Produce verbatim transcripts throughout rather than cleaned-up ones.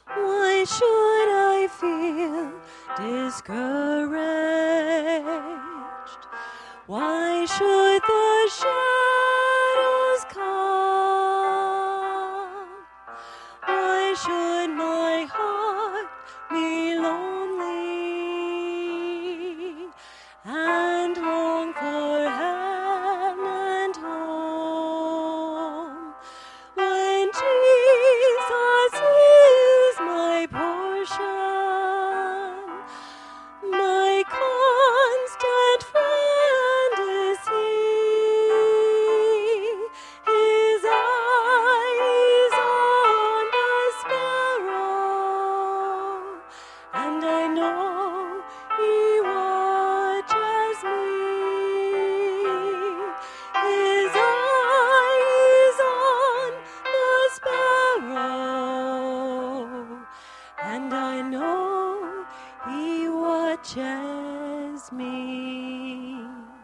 Why should I feel discouraged? Why should the shadows come? Why should my heart be lonely and long for heaven and home? When Jesus is my portion, my constant friend is He. His eye is on the sparrow, and I know He watches me. His eye is on the sparrow, and I know He watches me.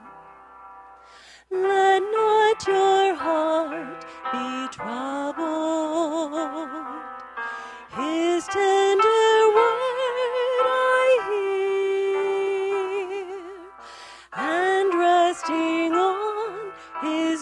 Let not your heart be troubled. His tender word I hear, and resting on His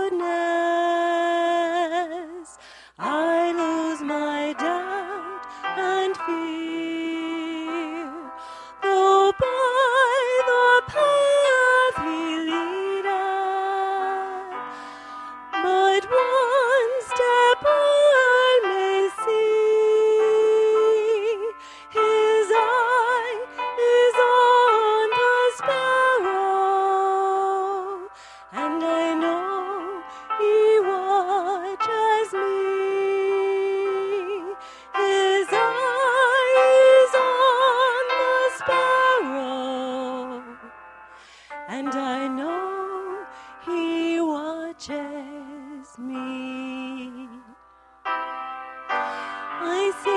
goodness, I lose my doubt and fear. Though by the path He leadeth, but one step I may see. His eye is on the sparrow, and I know He watches me. His eye is on the sparrow, and I know He watches me. I say